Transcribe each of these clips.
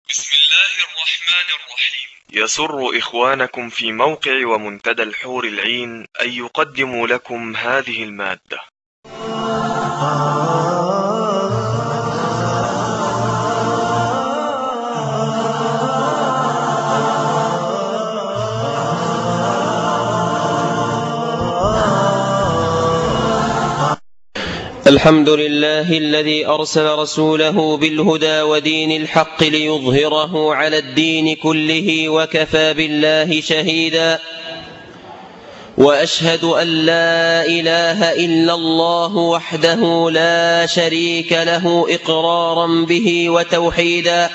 بسم الله الرحمن الرحيم. يسر إخوانكم في موقع ومنتدى الحور العين أن يقدموا لكم هذه المادة. الحمد لله الذي أرسل رسوله بالهدى ودين الحق ليظهره على الدين كله وكفى بالله شهيدا، وأشهد أن لا إله إلا الله وحده لا شريك له إقرارا به وتوحيدا،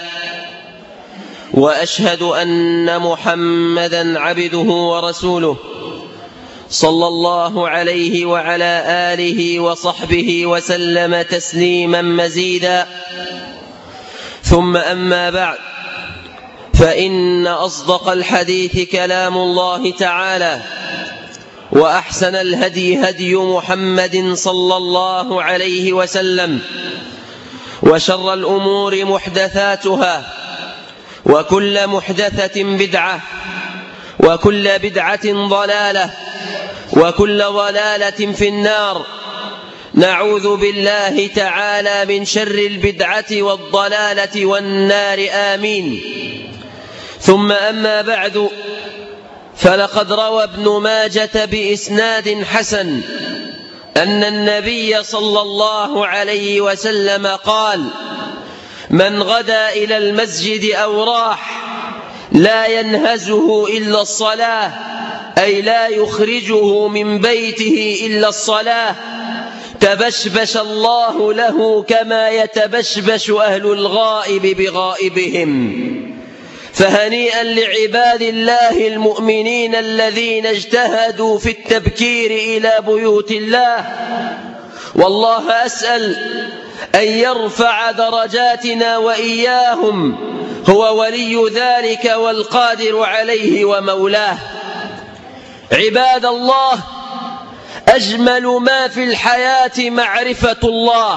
وأشهد أن محمدا عبده ورسوله صلى الله عليه وعلى آله وصحبه وسلم تسليما مزيدا. ثم أما بعد، فإن أصدق الحديث كلام الله تعالى، وأحسن الهدي هدي محمد صلى الله عليه وسلم، وشر الأمور محدثاتها، وكل محدثة بدعة، وكل بدعة ضلالة، وكل ضلالة في النار. نعوذ بالله تعالى من شر البدعة والضلالة والنار، آمين. ثم أما بعد، فلقد روى ابن ماجة بإسناد حسن أن النبي صلى الله عليه وسلم قال: من غدا إلى المسجد أو راح لا ينهزه إلا الصلاة، أي لا يخرجه من بيته إلا الصلاة، تبشبش الله له كما يتبشبش أهل الغائب بغائبهم. فهنيئا لعباد الله المؤمنين الذين اجتهدوا في التبكير إلى بيوت الله، والله أسأل أن يرفع درجاتنا وإياهم، هو ولي ذلك والقادر عليه ومولاه. عباد الله، أجمل ما في الحياة معرفة الله،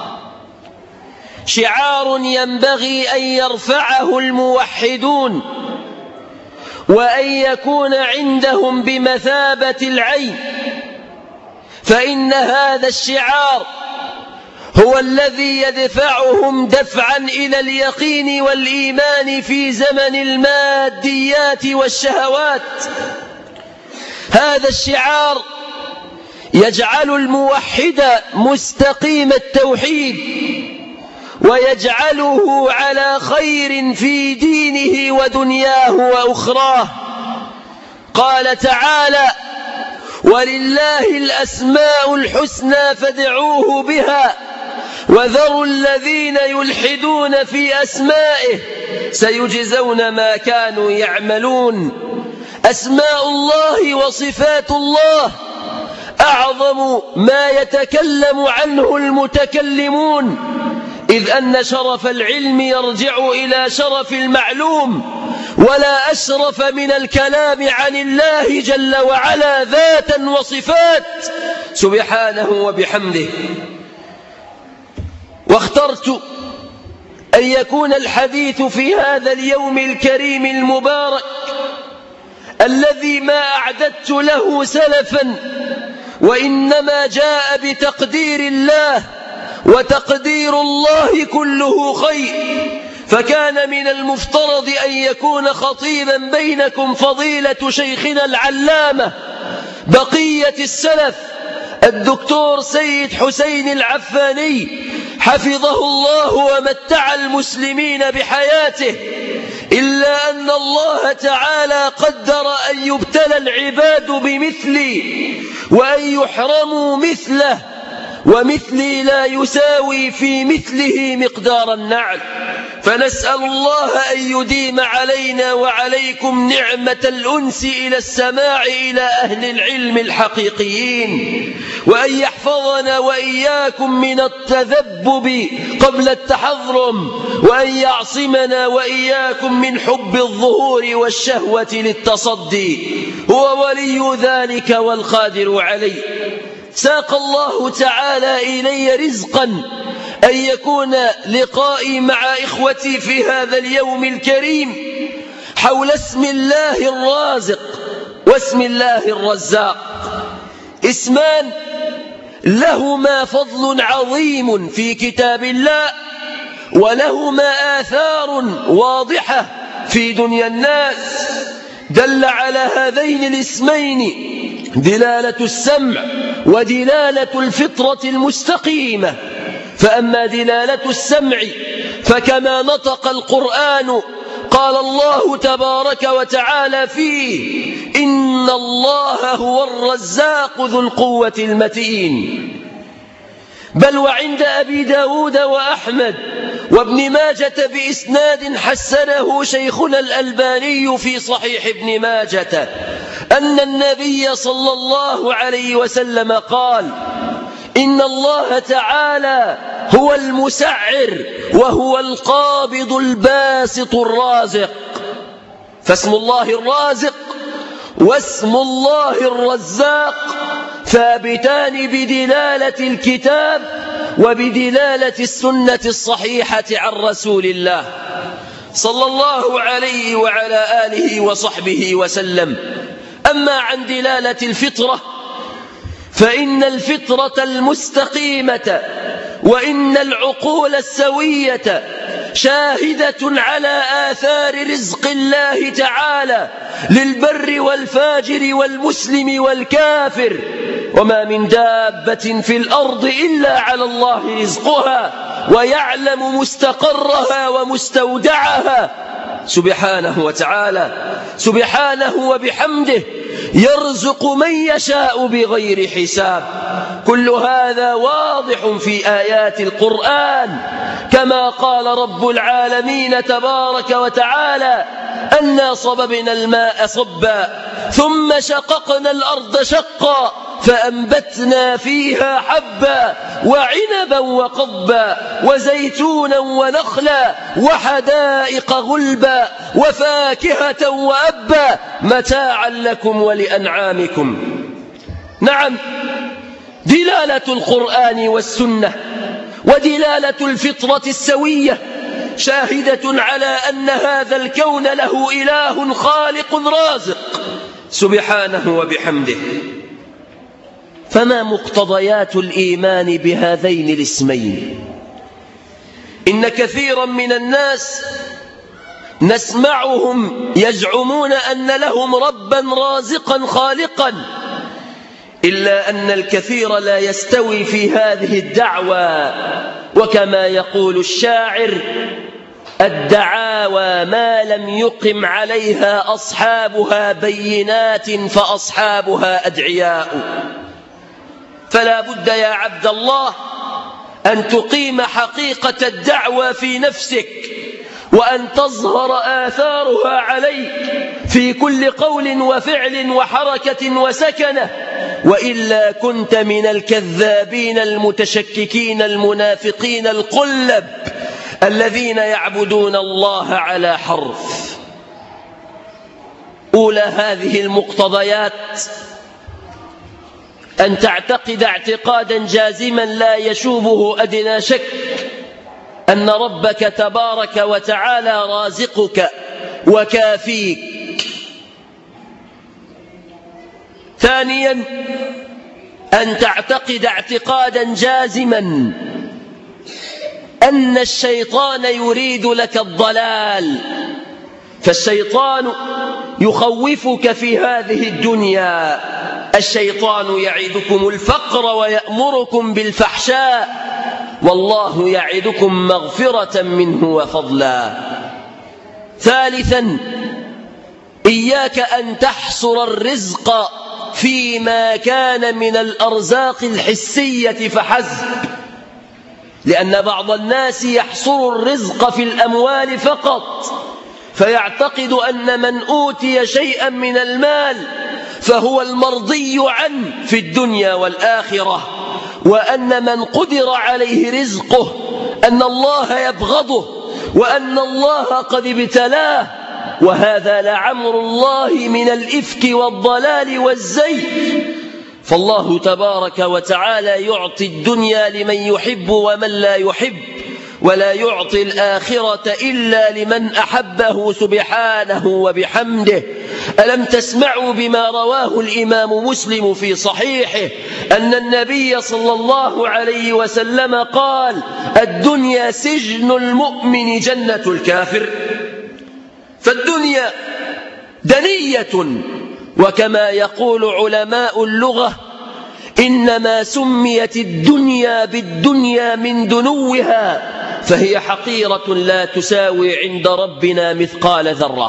شعار ينبغي أن يرفعه الموحدون وأن يكون عندهم بمثابة العين، فإن هذا الشعار هو الذي يدفعهم دفعا إلى اليقين والإيمان في زمن الماديات والشهوات. هذا الشعار يجعل الموحد مستقيم التوحيد، ويجعله على خير في دينه ودنياه وأخراه. قال تعالى: ولله الأسماء الحسنى فادعوه بها وذروا الذين يلحدون في أسمائه سيجزون ما كانوا يعملون. أسماء الله وصفات الله أعظم ما يتكلم عنه المتكلمون، إذ أن شرف العلم يرجع إلى شرف المعلوم، ولا أشرف من الكلام عن الله جل وعلا ذاتا وصفات سبحانه وبحمده. واخترت أن يكون الحديث في هذا اليوم الكريم المبارك الذي ما أعددت له سلفا، وإنما جاء بتقدير الله، وتقدير الله كله خير. فكان من المفترض أن يكون خطيبا بينكم فضيلة شيخنا العلامة بقية السلف الدكتور سيد حسين العفاني حفظه الله ومتع المسلمين بحياته، إلا أن الله تعالى قدر أن يبتلى العباد بمثلي وأن يحرموا مثله، ومثلي لا يساوي في مثله مقدار النعل. فنسأل الله أن يديم علينا وعليكم نعمة الأنس إلى السماع إلى أهل العلم الحقيقيين، وأن يحفظنا وإياكم من التذبب قبل التحضرم، وأن يعصمنا وإياكم من حب الظهور والشهوة للتصدي، هو ولي ذلك والقادر عليه. ساق الله تعالى إلي رزقا أن يكون لقائي مع إخوتي في هذا اليوم الكريم حول اسم الله الرازق واسم الله الرزاق، اسمان لهما فضل عظيم في كتاب الله، ولهما آثار واضحة في دنيا الناس. دل على هذين الاسمين دلالة السمع ودلالة الفطرة المستقيمة. فأما دلالة السمع فكما نطق القرآن قال الله تبارك وتعالى فيه: إن الله هو الرزاق ذو القوة المتين. بل وعند أبي داود وأحمد وابن ماجة بإسناد حسنه شيخنا الألباني في صحيح ابن ماجة أن النبي صلى الله عليه وسلم قال: إن الله تعالى هو المسعر وهو القابض الباسط الرازق. فاسم الله الرازق واسم الله الرزاق ثابتان بدلالة الكتاب وبدلالة السنة الصحيحة عن رسول الله صلى الله عليه وعلى آله وصحبه وسلم. أما عن دلالة الفطرة فإن الفطرة المستقيمة وإن العقول السوية شاهدة على آثار رزق الله تعالى للبر والفاجر والمسلم والكافر. وما من دابة في الأرض إلا على الله رزقها ويعلم مستقرها ومستودعها سبحانه وتعالى. سبحانه وبحمده يرزق من يشاء بغير حساب. كل هذا واضح في آيات القرآن، كما قال رب العالمين تبارك وتعالى: أنا صببنا الماء صبا ثم شققنا الأرض شقا فأنبتنا فيها حبا وعنبا وقضبا وزيتونا ونخلا وحدائق غلبا وفاكهة وأبا متاعا لكم ولأنعامكم. نعم، دلالة القرآن والسنة ودلالة الفطرة السوية شاهدة على أن هذا الكون له إله خالق رازق سبحانه وبحمده. فما مقتضيات الإيمان بهذين الاسمين؟ إن كثيرا من الناس نسمعهم يزعمون أن لهم ربا رازقا خالقا، إلا أن الكثير لا يستوي في هذه الدعوى. وكما يقول الشاعر: الدعاوى ما لم يقم عليها أصحابها بينات فأصحابها أدعياء. فلا بد يا عبد الله أن تقيم حقيقة الدعوى في نفسك، وأن تظهر آثارها عليك في كل قول وفعل وحركة وسكنة، وإلا كنت من الكذابين المتشككين المنافقين القلب الذين يعبدون الله على حرف. أولى هذه المقتضيات أن تعتقد اعتقادا جازما لا يشوبه أدنى شك أن ربك تبارك وتعالى رازقك وكافيك. ثانيا، أن تعتقد اعتقادا جازما أن الشيطان يريد لك الضلال، فالشيطان يخوفك في هذه الدنيا. الشيطان يعدكم الفقر ويأمركم بالفحشاء، والله يعدكم مغفرة منه وفضلا. ثالثا، إياك أن تحصر الرزق فيما كان من الأرزاق الحسية فحسب، لأن بعض الناس يحصر الرزق في الأموال فقط، فيعتقد أن من أوتي شيئا من المال فهو المرضي عنه في الدنيا والآخرة، وأن من قدر عليه رزقه أن الله يبغضه وأن الله قد ابتلاه. وهذا لعمر الله من الإفك والضلال والزيف. فالله تبارك وتعالى يعطي الدنيا لمن يحب ومن لا يحب، ولا يعطي الآخرة إلا لمن أحبه سبحانه وبحمده. ألم تسمعوا بما رواه الإمام مسلم في صحيحه أن النبي صلى الله عليه وسلم قال: الدنيا سجن المؤمن جنة الكافر. فالدنيا دنية، وكما يقول علماء اللغة: إنما سميت الدنيا بالدنيا من دنوها، فهي حقيرة لا تساوي عند ربنا مثقال ذرة.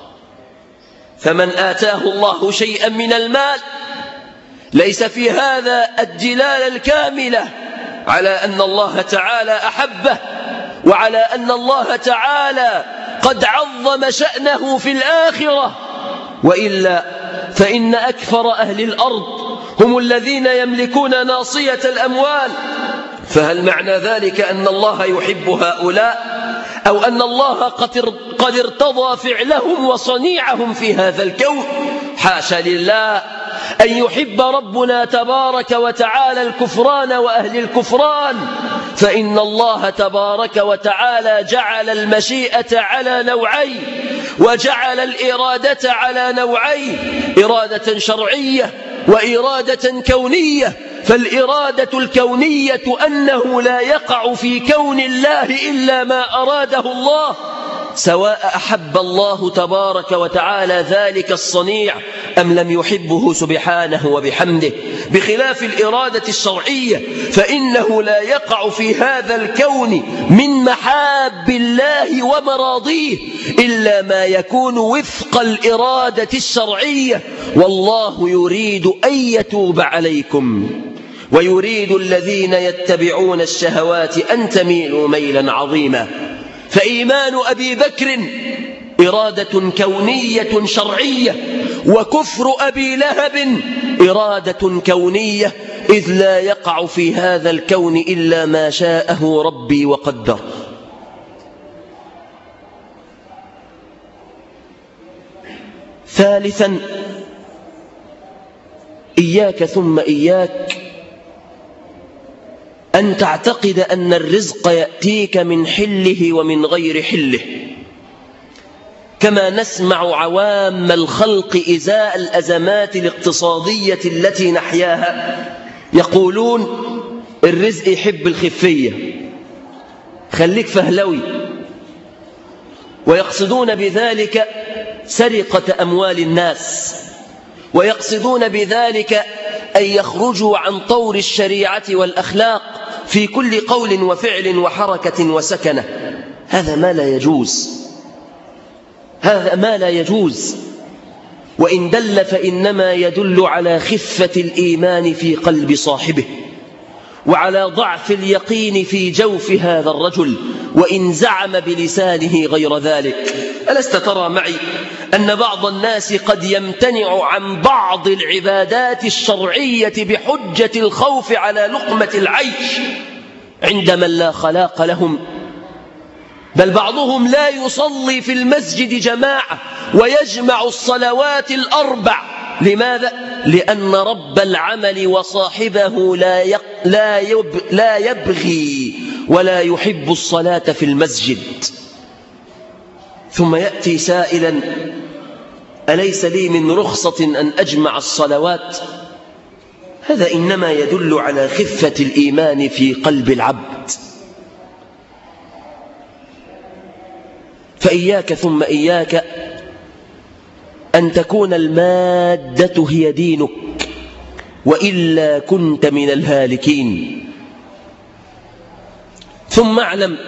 فمن آتاه الله شيئا من المال ليس في هذا الدلالة الكاملة على أن الله تعالى أحبه، وعلى أن الله تعالى قد عظم شأنه في الآخرة، وإلا فإن أكثر أهل الأرض هم الذين يملكون ناصية الأموال. فهل معنى ذلك أن الله يحب هؤلاء، أو أن الله قد ارتضى فعلهم وصنيعهم في هذا الكون؟ حاشا لله أن يحب ربنا تبارك وتعالى الكفران وأهل الكفران، فإن الله تبارك وتعالى جعل المشيئة على نوعين، وجعل الإرادة على نوعين: إرادة شرعية وإرادة كونية. فالإرادة الكونية أنه لا يقع في كون الله إلا ما أراده الله، سواء أحب الله تبارك وتعالى ذلك الصنيع أم لم يحبه سبحانه وبحمده، بخلاف الإرادة الشرعية فإنه لا يقع في هذا الكون من محاب الله ومراضيه إلا ما يكون وفق الإرادة الشرعية. والله يريد أن يتوب عليكم، ويريد الذين يتبعون الشهوات أن تميلوا ميلا عظيما. فإيمان أبي بكر إرادة كونية شرعية، وكفر أبي لهب إرادة كونية، إذ لا يقع في هذا الكون إلا ما شاءه ربي وقدر. ثالثا: إياك ثم إياك أن تعتقد أن الرزق يأتيك من حله ومن غير حله، كما نسمع عوام الخلق إزاء الأزمات الاقتصادية التي نحياها يقولون: الرزق يحب الخفية، خليك فهلوي، ويقصدون بذلك سرقة أموال الناس، ويقصدون بذلك أن يخرجوا عن طور الشريعة والأخلاق في كل قول وفعل وحركة وسكنة. هذا ما لا يجوز، هذا ما لا يجوز. وإن دل فإنما يدل على خفة الإيمان في قلب صاحبه، وعلى ضعف اليقين في جوف هذا الرجل، وإن زعم بلسانه غير ذلك. ألست ترى معي أن بعض الناس قد يمتنع عن بعض العبادات الشرعية بحجة الخوف على لقمة العيش عند من لا خلاق لهم؟ بل بعضهم لا يصلي في المسجد جماعة ويجمع الصلوات الأربع. لماذا؟ لأن رب العمل وصاحبه لا يبغي ولا يحب الصلاة في المسجد. ثم يأتي سائلا: أليس لي من رخصة أن أجمع الصلوات؟ هذا إنما يدل على خفة الإيمان في قلب العبد. فإياك ثم إياك أن تكون المادة هي دينك، وإلا كنت من الهالكين. ثم اعلم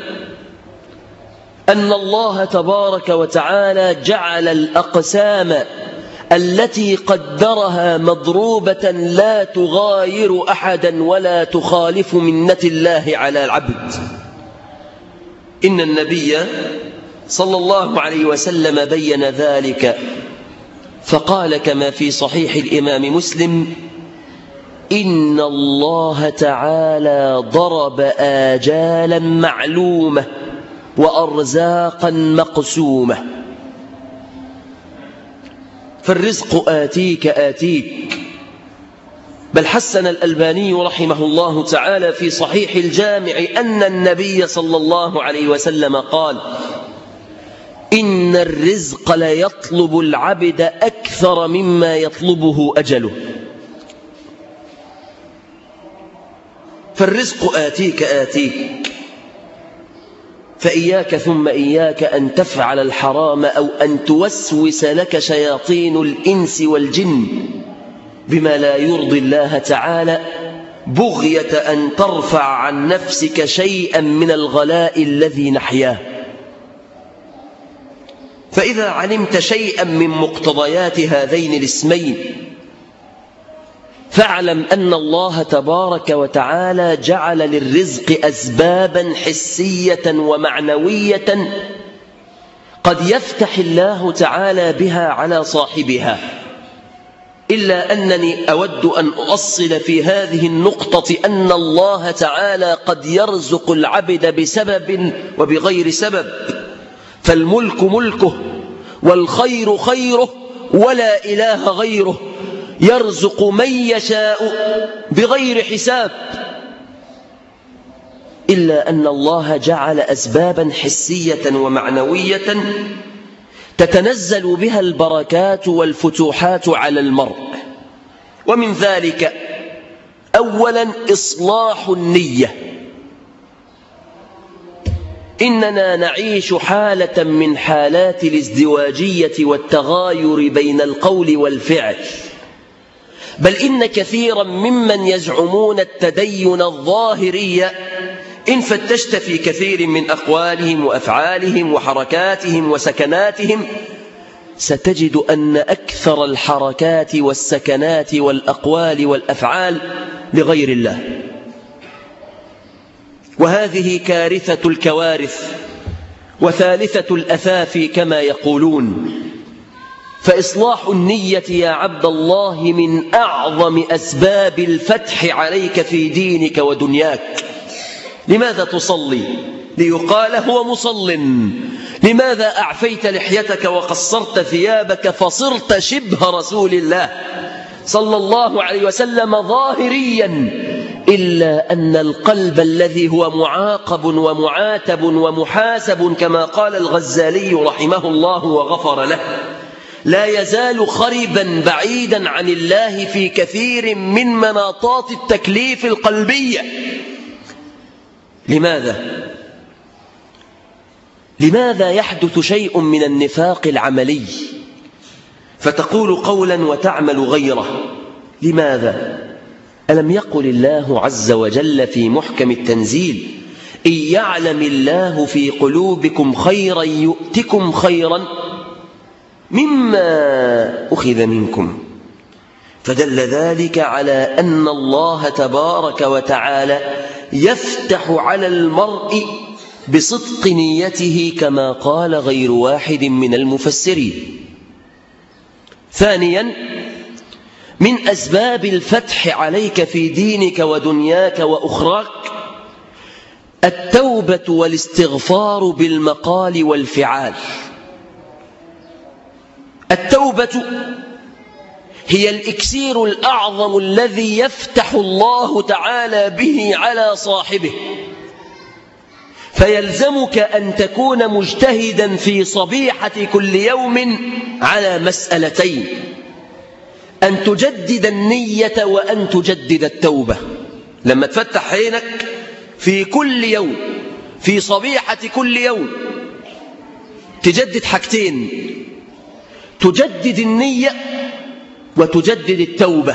أن الله تبارك وتعالى جعل الأقسام التي قدرها مضروبة لا تغاير أحدا ولا تخالف منة الله على العبد. إن النبي صلى الله عليه وسلم بين ذلك فقال كما في صحيح الإمام مسلم: إن الله تعالى ضرب آجالا معلومة وأرزاقا مقسومة. فالرزق آتيك، بل حسن الألباني رحمه الله تعالى في صحيح الجامع أن النبي صلى الله عليه وسلم قال: إن الرزق ليطلب العبد أكثر مما يطلبه أجله. فالرزق آتيك فإياك ثم إياك أن تفعل الحرام أو أن توسوس لك شياطين الإنس والجن بما لا يرضي الله تعالى، بغية أن ترفع عن نفسك شيئا من الغلاء الذي نحياه. فإذا علمت شيئا من مقتضيات هذين الاسمين فاعلم أن الله تبارك وتعالى جعل للرزق أسبابا حسية ومعنوية قد يفتح الله تعالى بها على صاحبها، إلا أنني أود أن أؤصل في هذه النقطة أن الله تعالى قد يرزق العبد بسبب وبغير سبب، فالملك ملكه والخير خيره ولا إله غيره، يرزق من يشاء بغير حساب، إلا أن الله جعل أسبابا حسية ومعنوية تتنزل بها البركات والفتوحات على المرء. ومن ذلك أولا إصلاح النية. إننا نعيش حالة من حالات الازدواجية والتغاير بين القول والفعل، بل إن كثيرا ممن يزعمون التدين الظاهري إن فتشت في كثير من أقوالهم وأفعالهم وحركاتهم وسكناتهم ستجد أن أكثر الحركات والسكنات والأقوال والأفعال لغير الله، وهذه كارثة الكوارث وثالثة الأثافي كما يقولون. فإصلاح النية يا عبد الله من أعظم أسباب الفتح عليك في دينك ودنياك. لماذا تصلي؟ ليقال هو مصل. لماذا أعفيت لحيتك وقصرت ثيابك فصرت شبه رسول الله صلى الله عليه وسلم ظاهريا، إلا أن القلب الذي هو معاقب ومعاتب ومحاسب كما قال الغزالي رحمه الله وغفر له لا يزال خربا بعيدا عن الله في كثير من مناطات التكليف القلبية. لماذا يحدث شيء من النفاق العملي فتقول قولا وتعمل غيره؟ لماذا؟ ألم يقل الله عز وجل في محكم التنزيل: إن يعلم الله في قلوبكم خيرا يؤتكم خيرا مما أخذ منكم؟ فدل ذلك على أن الله تبارك وتعالى يفتح على المرء بصدق نيته كما قال غير واحد من المفسرين. ثانيا من أسباب الفتح عليك في دينك ودنياك وأخراك التوبة والاستغفار بالمقال والفعال. التوبة هي الإكسير الأعظم الذي يفتح الله تعالى به على صاحبه، فيلزمك أن تكون مجتهدا في صبيحة كل يوم على مسألتين: أن تجدد النية وأن تجدد التوبة. لما تفتح عينك في كل يوم في صبيحة كل يوم تجدد حاجتين: تجدد النية وتجدد التوبة،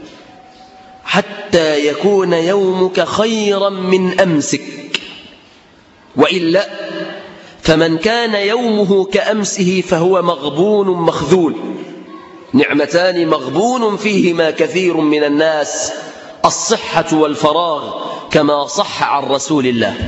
حتى يكون يومك خيرا من أمسك. وإلا فمن كان يومه كأمسه فهو مغبون مخذول. نعمتان مغبون فيهما كثير من الناس: الصحة والفراغ، كما صح عن رسول الله.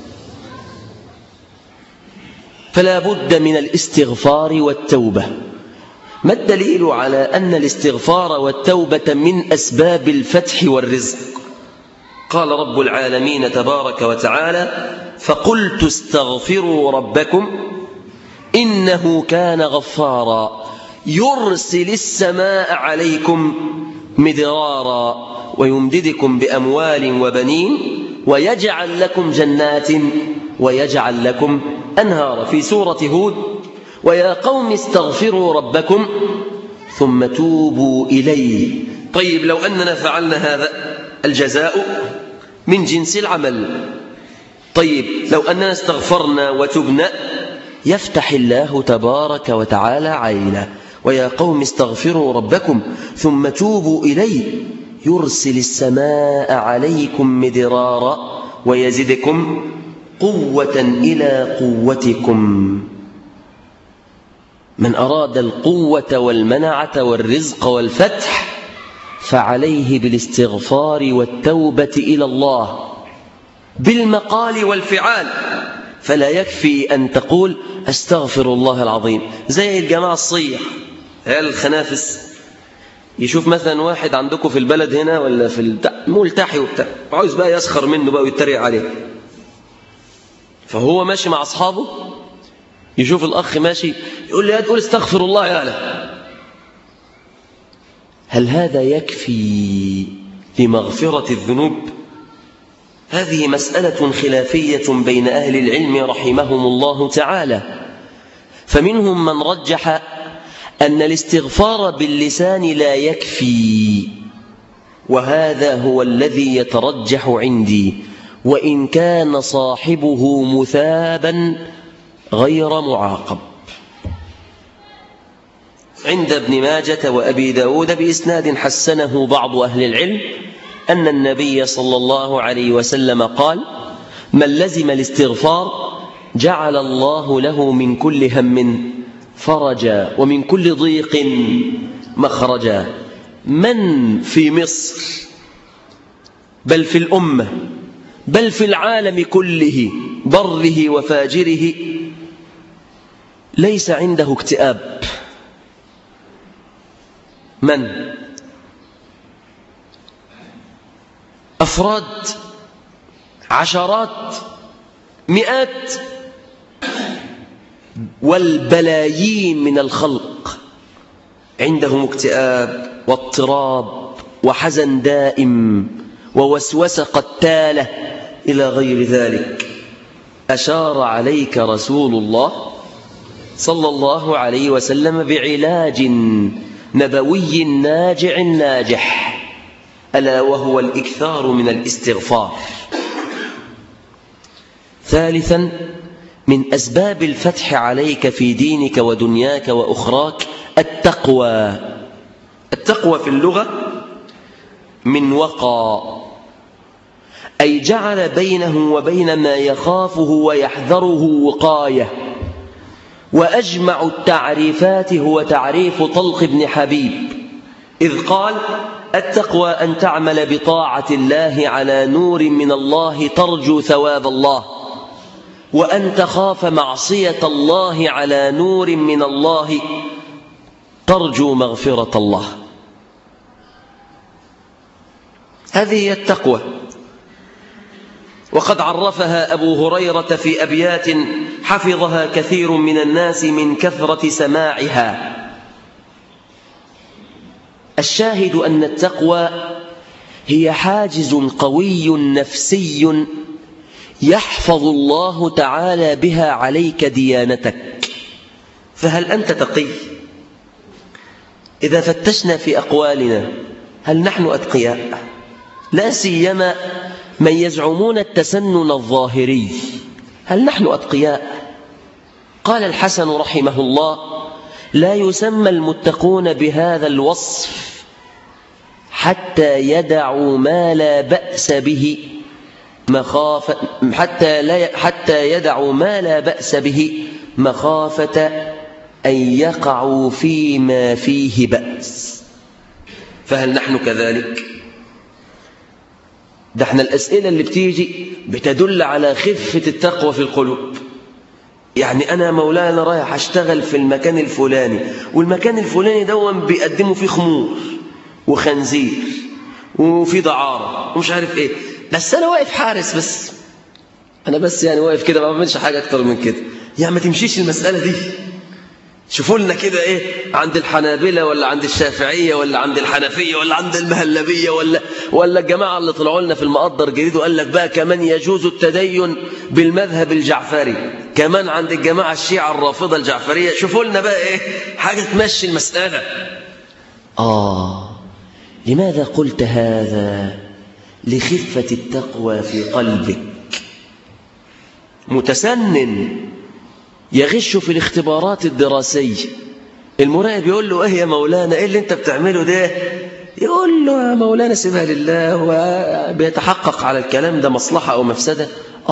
فلا بد من الاستغفار والتوبة. ما الدليل على أن الاستغفار والتوبة من أسباب الفتح والرزق؟ قال رب العالمين تبارك وتعالى: فقلت استغفروا ربكم إنه كان غفارا يرسل السماء عليكم مدرارا ويمددكم بأموال وبنين ويجعل لكم جنات ويجعل لكم أنهار. في سورة هود: ويا قوم استغفروا ربكم ثم توبوا إليه. طيب لو أننا فعلنا هذا الجزاء من جنس العمل. طيب لو أننا استغفرنا وتبنا يفتح الله تبارك وتعالى علينا: ويا قوم استغفروا ربكم ثم توبوا إليه يرسل السماء عليكم مدرارا ويزدكم قوة إلى قوتكم. من أراد القوة والمنعة والرزق والفتح فعليه بالاستغفار والتوبة إلى الله بالمقال والفعال. فلا يكفي أن تقول أستغفر الله العظيم زي الجماعة الصيح الخنافس. يشوف مثلا واحد عندكم في البلد هنا ولا في ملتحي وبتاع، عاوز بقى يسخر منه بقى ويتريق عليه، فهو ماشي مع أصحابه يشوف الأخ ماشي يقول لي تقول استغفر الله يعلم. هل هذا يكفي لمغفرة الذنوب؟ هذه مسألة خلافية بين أهل العلم رحمهم الله تعالى. فمنهم من رجح أن الاستغفار باللسان لا يكفي، وهذا هو الذي يترجح عندي، وإن كان صاحبه مثابا غير معاقب. عند ابن ماجة وأبي داود بإسناد حسنه بعض أهل العلم أن النبي صلى الله عليه وسلم قال: من لزم الاستغفار جعل الله له من كل هم فرجا ومن كل ضيق مخرجا. من في مصر بل في الأمة بل في العالم كله بره وفاجره ليس عنده اكتئاب؟ من؟ أفراد، عشرات، مئات، والبلايين من الخلق عندهم اكتئاب واضطراب وحزن دائم ووسوسة قتالة إلى غير ذلك. أشار عليك رسول الله صلى الله عليه وسلم بعلاج نبوي ناجع ناجح، ألا وهو الإكثار من الاستغفار. ثالثا، من أسباب الفتح عليك في دينك ودنياك وأخراك التقوى. التقوى في اللغة من وقى، أي جعل بينه وبين ما يخافه ويحذره وقاية. وأجمع التعريفات هو تعريف طلق بن حبيب إذ قال: التقوى أن تعمل بطاعة الله على نور من الله ترجو ثواب الله، وأن تخاف معصية الله على نور من الله ترجو مغفرة الله. هذه هي التقوى. وقد عرفها أبو هريرة في أبيات حفظها كثير من الناس من كثرة سماعها. الشاهد أن التقوى هي حاجز قوي نفسي يحفظ الله تعالى بها عليك ديانتك. فهل أنت تقي؟ إذا فتشنا في أقوالنا هل نحن أتقياء؟ لا سيما من يزعمون التسنن الظاهري، هل نحن أتقياء؟ قال الحسن رحمه الله: لا يسمى المتقون بهذا الوصف حتى يدعوا ما لا بأس به حتى يدعوا ما لا بأس به مخافة أن يقعوا فيما فيه بأس. فهل نحن كذلك؟ ده احنا الأسئلة اللي بتيجي بتدل على خفة التقوى في القلوب. يعني أنا مولانا رايح أشتغل في المكان الفلاني، والمكان الفلاني دوم بيقدموا فيه خمور وخنزير وفي دعارة ومش عارف إيه، بس أنا واقف حارس، بس أنا بس يعني واقف كده ما بعملش حاجة أكتر من كده. يعني ما تمشيش المسألة دي، شوفوا لنا كده ايه عند الحنابلة ولا عند الشافعية ولا عند الحنفية ولا عند المهلبية ولا الجماعة اللي طلعوا لنا في المقدر جديد وقال لك بقى كمان يجوز التدين بالمذهب الجعفري، كمان عند الجماعة الشيعة الرافضة الجعفرية. شوفوا لنا بقى ايه حاجة تمشي المسألة. لماذا قلت هذا؟ لخفة التقوى في قلبك. متسنن يغش في الاختبارات الدراسية، المراقب يقول له ايه يا مولانا ايه اللي انت بتعمله ده؟ يقول له يا مولانا سيبها لله، وبيتحقق على الكلام ده مصلحة أو مفسدة.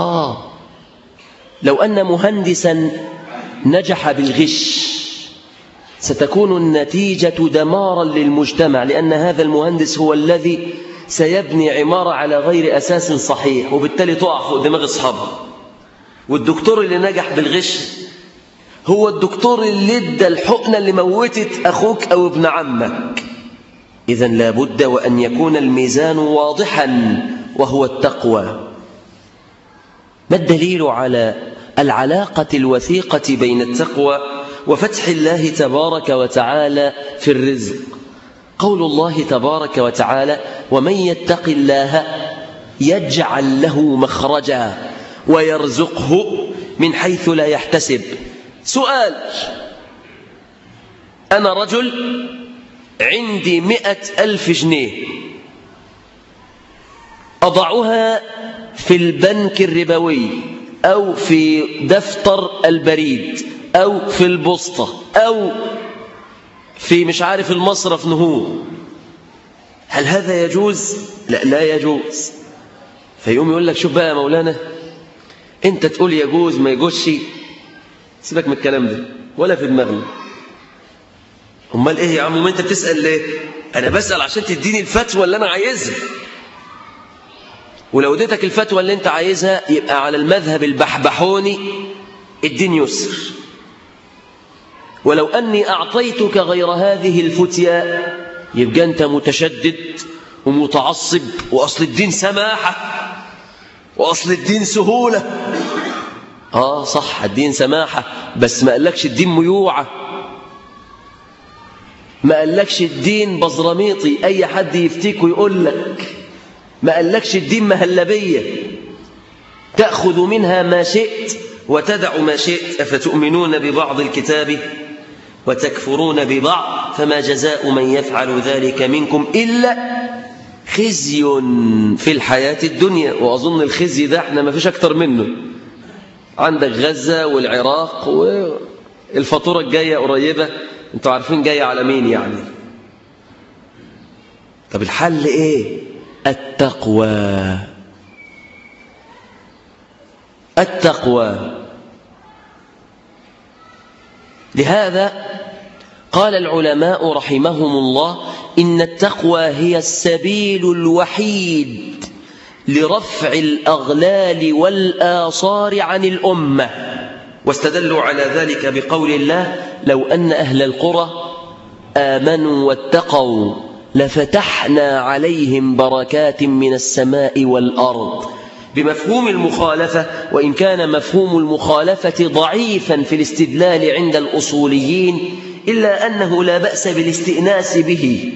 لو أن مهندسا نجح بالغش ستكون النتيجة دمارا للمجتمع، لأن هذا المهندس هو الذي سيبني عمارة على غير أساس صحيح، وبالتالي تقع فوق دماغ أصحابه. والدكتور اللي نجح بالغش هو الدكتور اللي ادى الحقنة اللي موتت أخوك أو ابن عمك. إذن لابد وأن يكون الميزان واضحا، وهو التقوى. ما الدليل على العلاقة الوثيقة بين التقوى وفتح الله تبارك وتعالى في الرزق؟ قول الله تبارك وتعالى: ومن يتق الله يجعل له مخرجا ويرزقه من حيث لا يحتسب. سؤال: أنا رجل عندي 100,000 جنيه أضعها في البنك الربوي أو في دفتر البريد أو في البسطة أو في مش عارف المصرف نهو، هل هذا يجوز؟ لا يجوز. فيقوم يقول لك شوف بقى يا مولانا، انت تقول يجوز ما يجوزش، سيبك من الكلام ده ولا في دماغنا. امال ايه يا عم؟ ما انت بتسأل ليه؟ انا بسأل عشان تديني الفتوى اللي انا عايزها، ولو اديتك الفتوى اللي انت عايزها يبقى على المذهب البحبحوني الدين يسر. ولو أني أعطيتك غير هذه الفتيا يبقى أنت متشدد ومتعصب، وأصل الدين سماحة وأصل الدين سهولة. صح، الدين سماحة، بس ما قالكش الدين ميوعة، ما قالكش الدين بزرميطي أي حد يفتيك ويقول لك، ما قالكش الدين مهلبية تأخذ منها ما شئت وتدع ما شئت. أفتؤمنون ببعض الكتاب وتكفرون ببعض فما جزاء من يفعل ذلك منكم إلا خزي في الحياة الدنيا. وأظن الخزي ده احنا ما فيش أكتر منه. عندك غزة والعراق والفاتورة الجاية قريبة، انتوا عارفين جاية على مين يعني. طب الحل ايه؟ التقوى. التقوى. لهذا قال العلماء رحمهم الله: إن التقوى هي السبيل الوحيد لرفع الأغلال والآصار عن الأمة. واستدلوا على ذلك بقول الله: لو أن أهل القرى آمنوا واتقوا لفتحنا عليهم بركات من السماء والأرض. بمفهوم المخالفة، وإن كان مفهوم المخالفة ضعيفا في الاستدلال عند الأصوليين، إلا أنه لا بأس بالاستئناس به.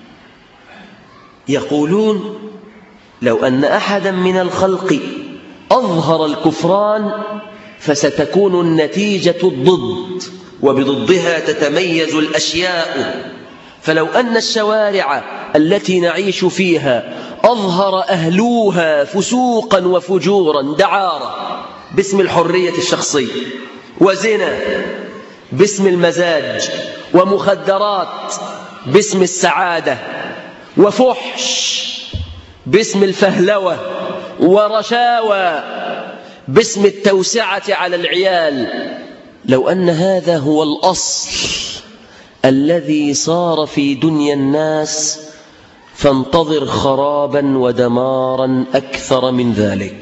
يقولون: لو أن أحدا من الخلق أظهر الكفران فستكون النتيجة الضد، وبضدها تتميز الأشياء. فلو أن الشوارع التي نعيش فيها أظهر أهلوها فسوقا وفجورا، دعارة باسم الحرية الشخصية، وزنا باسم المزاج، ومخدرات باسم السعادة، وفحش باسم الفهلوة، ورشاوى باسم التوسعة على العيال، لو أن هذا هو الأصل الذي صار في دنيا الناس، فانتظر خرابا ودمارا أكثر من ذلك.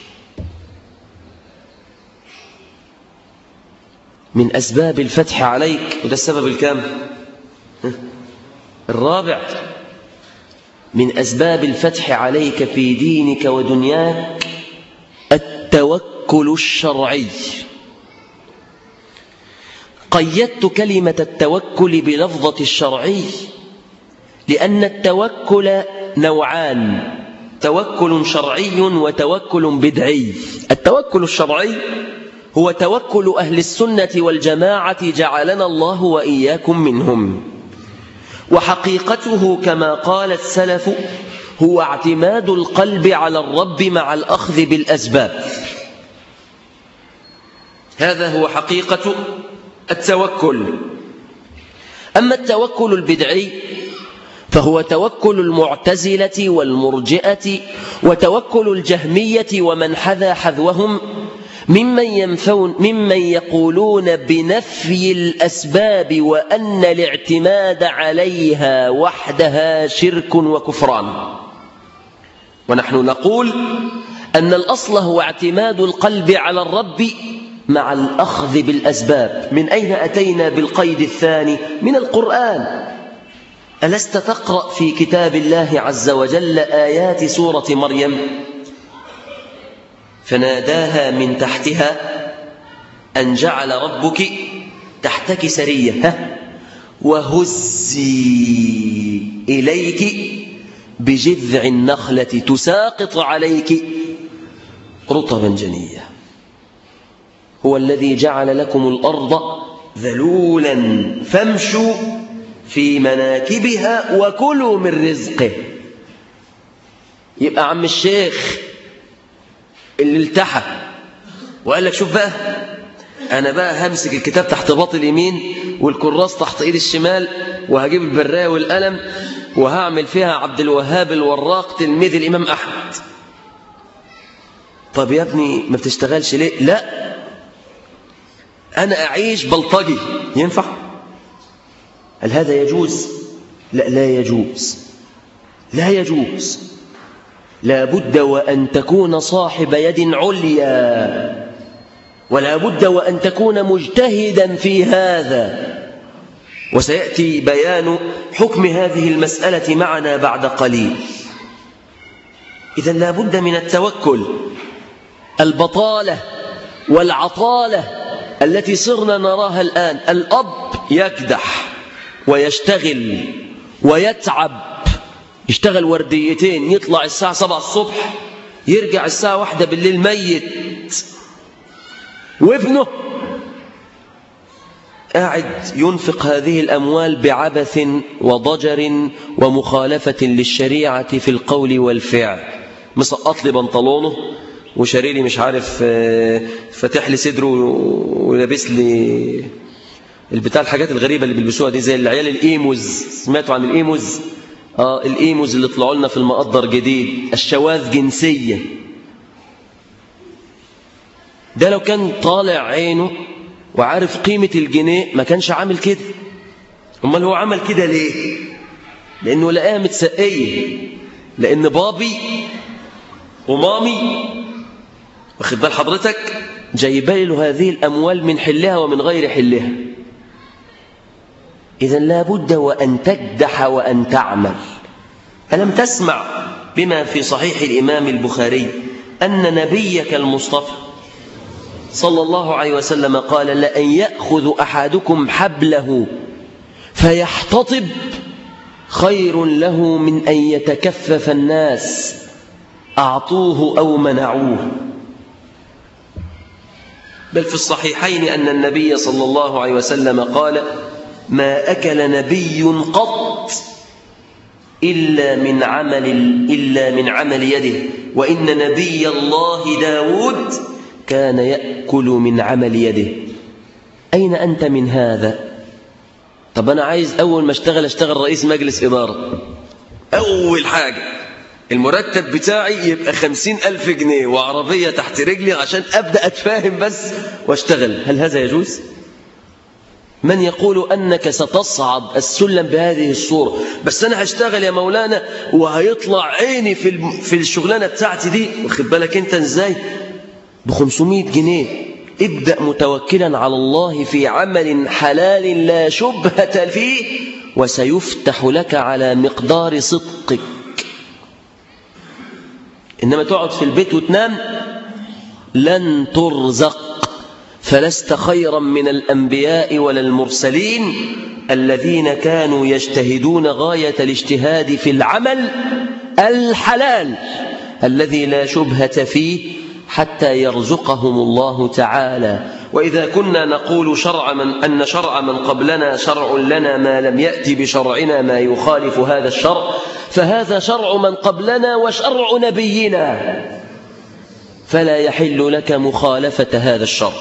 من أسباب الفتح عليك، وده السبب الكام؟ الرابع. من أسباب الفتح عليك في دينك ودنياك التوكل الشرعي. قيدت كلمة التوكل بلفظة الشرعي لأن التوكل نوعان: توكل شرعي وتوكل بدعي. التوكل الشرعي هو توكل أهل السنة والجماعة جعلنا الله وإياكم منهم، وحقيقته كما قال السلف هو اعتماد القلب على الرب مع الأخذ بالأسباب. هذا هو حقيقة التوكل. أما التوكل البدعي فهو توكل المعتزلة والمرجئة وتوكل الجهمية ومن حذا حذوهم ممن يقولون بنفي الأسباب وأن الاعتماد عليها وحدها شرك وكفران. ونحن نقول أن الأصل هو اعتماد القلب على الرب مع الأخذ بالأسباب. من أين أتينا بالقيد الثاني؟ من القرآن. ألست تقرأ في كتاب الله عز وجل آيات سورة مريم؟ فناداها من تحتها أن جعل ربك تحتك سرية وهزي إليك بجذع النخلة تساقط عليك رطبا جنيا. هو الذي جعل لكم الأرض ذلولا فامشوا في مناكبها وكلوا من رزقه. يبقى عم الشيخ اللي التحى وقال لك شوف بقى، أنا بقى همسك الكتاب تحت باطي اليمين والكراس تحت إيد الشمال وهجيب البراية والقلم وهعمل فيها عبد الوهاب الوراق تلميذ الإمام أحمد. طب يا ابني ما بتشتغلش ليه؟ لا، أنا أعيش بلطجي. ينفع؟ هل هذا يجوز؟ لا، لا يجوز، لا يجوز. لا بد وأن تكون صاحب يد عليا، ولا بد وأن تكون مجتهدا في هذا، وسيأتي بيان حكم هذه المسألة معنا بعد قليل. إذن لا بد من التوكل. البطالة والعطالة التي صرنا نراها الآن، الأب يكدح ويشتغل ويتعب، يشتغل ورديتين، يطلع الساعة 7 الصبح يرجع الساعة 1 بالليل ميت، وابنه قاعد ينفق هذه الأموال بعبث وضجر ومخالفة للشريعة في القول والفعل. مسقط لي بنطلونه وشاري لي مش عارف فاتح لي صدره ولابس لي البتاع، الحاجات الغريبة اللي بيلبسوها دي زي العيال الإيموز. سمعتوا عن الإيموز؟ الإيموز اللي طلعوا لنا في المقدر جديد، الشواذ جنسية. ده لو كان طالع عينه وعارف قيمة الجنيه ما كانش عامل كده. امال هو عمل كده ليه؟ لأنه لقاها متسقية، لأن بابي ومامي واخد بال حضرتك جايبه له هذه الأموال من حلها ومن غير حلها. إذن لا بد وأن تكدح وأن تعمل. ألم تسمع بما في صحيح الإمام البخاري أن نبيك المصطفى صلى الله عليه وسلم قال: لأن يأخذ أحدكم حبله فيحتطب خير له من أن يتكفف الناس أعطوه أو منعوه. بل في الصحيحين أن النبي صلى الله عليه وسلم قال: ما أكل نبي قط إلا من عمل يده، وإن نبي الله داود كان يأكل من عمل يده. أين أنت من هذا؟ طب أنا عايز أول ما أشتغل رئيس مجلس إدارة، أول حاجة المرتب بتاعي يبقى 50,000 جنيه وعربية تحت رجلي عشان أبدأ أتفاهم بس واشتغل. هل هذا يجوز؟ من يقول أنك ستصعد السلم بهذه الصورة؟ بس أنا هشتغل يا مولانا وهيطلع عيني في الشغلانة بتاعتي دي، واخد بالك أنت إزاي؟ ب500 جنيه. ابدأ متوكلا على الله في عمل حلال لا شبهة فيه، وسيفتح لك على مقدار صدقك. إنما تقعد في البيت وتنام لن ترزق. فلست خيرا من الأنبياء ولا المرسلين الذين كانوا يجتهدون غاية الاجتهاد في العمل الحلال الذي لا شبهة فيه حتى يرزقهم الله تعالى. وإذا كنا نقول أن شرع من قبلنا شرع لنا ما لم يأتي بشرعنا ما يخالف هذا الشرع، فهذا شرع من قبلنا وشرع نبينا، فلا يحل لك مخالفة هذا الشرع.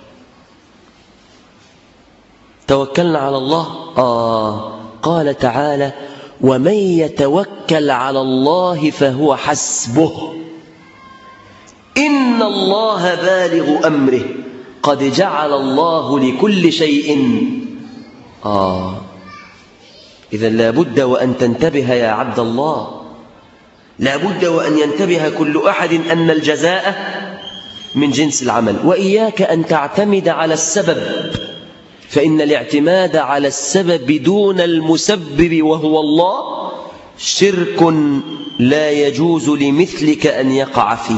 توكلنا على الله. قال تعالى: ومن يتوكل على الله فهو حسبه إن الله بالغ أمره قد جعل الله لكل شيء. إذا لابد وأن تنتبه يا عبد الله، لابد وأن ينتبه كل أحد أن الجزاء من جنس العمل. وإياك أن تعتمد على السبب، فإن الاعتماد على السبب دون المسبب وهو الله شرك لا يجوز لمثلك أن يقع فيه.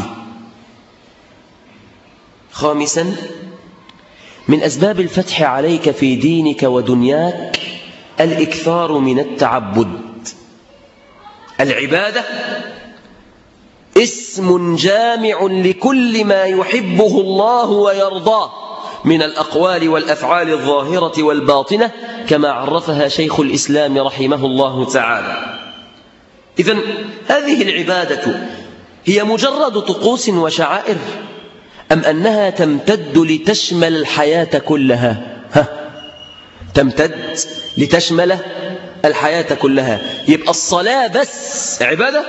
خامسا، من أسباب الفتح عليك في دينك ودنياك الإكثار من التعبد. العبادة اسم جامع لكل ما يحبه الله ويرضاه من الأقوال والأفعال الظاهرة والباطنة كما عرفها شيخ الإسلام رحمه الله تعالى. إذن هذه العبادة هي مجرد طقوس وشعائر أم أنها تمتد لتشمل الحياة كلها؟ تمتد لتشمل الحياة كلها. يبقى الصلاة بس عبادة؟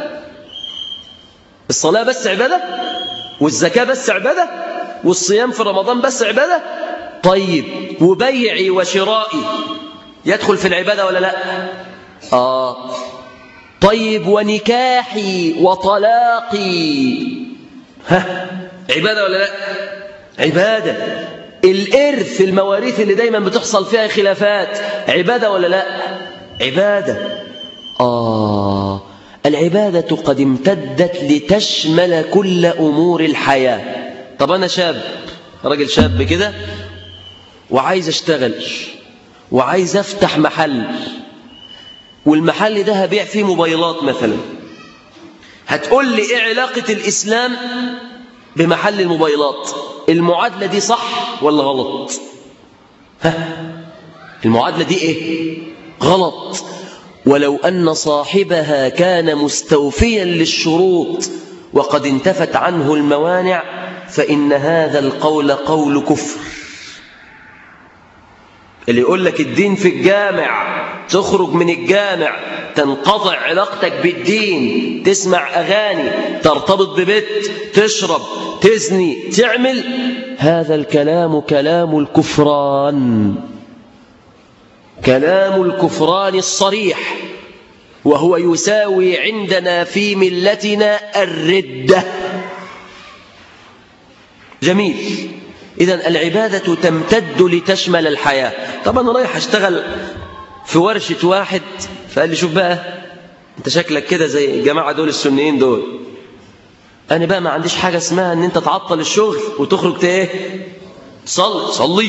الصلاة بس عبادة؟ والزكاة بس عبادة؟ والصيام في رمضان بس عبادة؟ طيب وبيعي وشرائي يدخل في العبادة ولا لا؟ طيب ونكاحي وطلاقي عبادة ولا لا؟ عبادة. الإرث، المواريث اللي دايما بتحصل فيها خلافات، عبادة ولا لا؟ عبادة. العبادة قد امتدت لتشمل كل أمور الحياة. طب أنا شاب، راجل شاب كده، وعايز أشتغل وعايز أفتح محل، والمحل ده هبيع فيه موبايلات مثلا. هتقول لي إيه علاقة الإسلام بمحل الموبايلات؟ المعادلة دي صح ولا غلط؟ المعادلة دي إيه؟ غلط. ولو أن صاحبها كان مستوفيا للشروط وقد انتفت عنه الموانع فإن هذا القول قول كفر. اللي يقول لك الدين في الجامع، تخرج من الجامع تنقطع علاقتك بالدين، تسمع أغاني، ترتبط ببيت، تشرب، تزني، تعمل، هذا الكلام كلام الكفران، كلام الكفران الصريح، وهو يساوي عندنا في ملتنا الردة. جميل. إذن العبادة تمتد لتشمل الحياة. طب أنا رايح أشتغل في ورشة واحد، فقال لي شوف بقى أنت شكلك كده زي الجماعة دول السنيين دول، أنا بقى ما عنديش حاجة اسمها أن أنت تعطل الشغل وتخرج إيه؟ صلي.